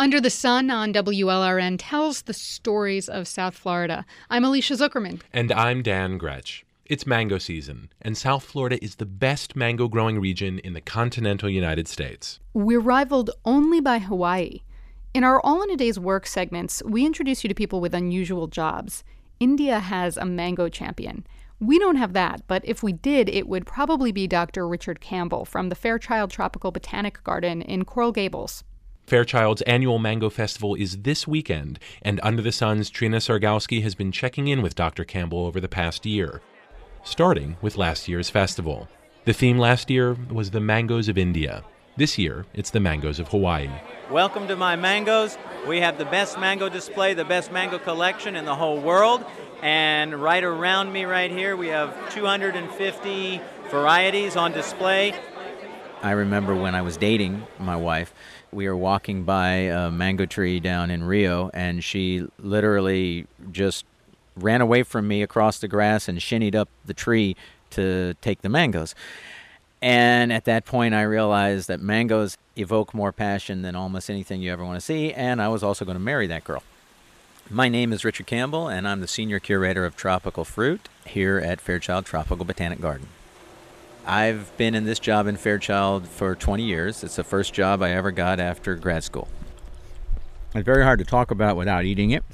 Under the Sun on WLRN tells the stories of South Florida. I'm Alicia Zuckerman. And I'm Dan Gretsch. It's mango season, and South Florida is the best mango-growing region in the continental United States. We're rivaled only by Hawaii. In our All in a Day's Work segments, we introduce you to people with unusual jobs. India has a mango champion. We don't have that, but if we did, it would probably be Dr. Richard Campbell from the Fairchild Tropical Botanic Garden in Coral Gables. Fairchild's annual Mango Festival is this weekend, and Under the Sun's Trina Sargowski has been checking in with Dr. Campbell over the past year, starting with last year's festival. The theme last year was the mangoes of India. This year, it's the mangoes of Hawaii. Welcome to my mangoes. We have the best mango display, the best mango collection in the whole world. And right around me right here, we have 250 varieties on display. I remember when I was dating my wife, we were walking by a mango tree down in Rio, and she literally just ran away from me across the grass and shinnied up the tree to take the mangoes. And at that point, I realized that mangoes evoke more passion than almost anything you ever want to see, and I was also going to marry that girl. My name is Richard Campbell, and I'm the Senior Curator of Tropical Fruit here at Fairchild Tropical Botanic Garden. I've been in this job in Fairchild for 20 years. It's the first job I ever got after grad school. It's very hard to talk about without eating it.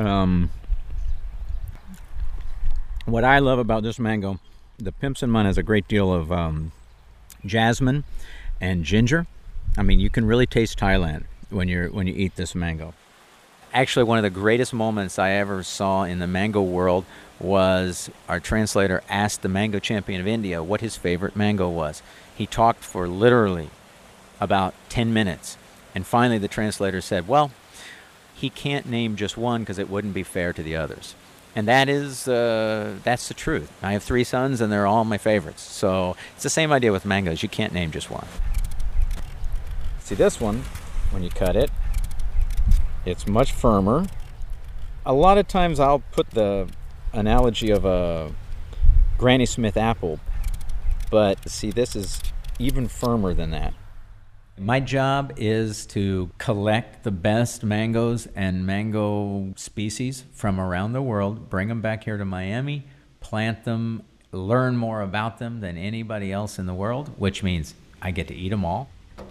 What I love about this mango, the Pimson Mun has a great deal of jasmine and ginger. I mean, you can really taste Thailand when you eat this mango. Actually, one of the greatest moments I ever saw in the mango world was our translator asked the mango champion of India what his favorite mango was. He talked for literally about 10 minutes. And finally, the translator said, well, he can't name just one because it wouldn't be fair to the others. And that's the truth. I have 3 sons, and they're all my favorites. So it's the same idea with mangoes. You can't name just one. See, this one, when you cut it, it's much firmer. A lot of times I'll put the analogy of a Granny Smith apple, but see, this is even firmer than that. My job is to collect the best mangoes and mango species from around the world, bring them back here to Miami, plant them, learn more about them than anybody else in the world, which means I get to eat them all.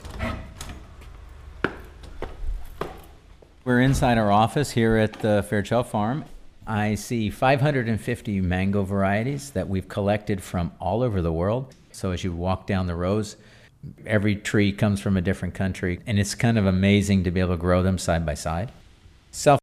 We're inside our office here at the Fairchild Farm. I see 550 mango varieties that we've collected from all over the world. So as you walk down the rows, every tree comes from a different country, and it's kind of amazing to be able to grow them side by side.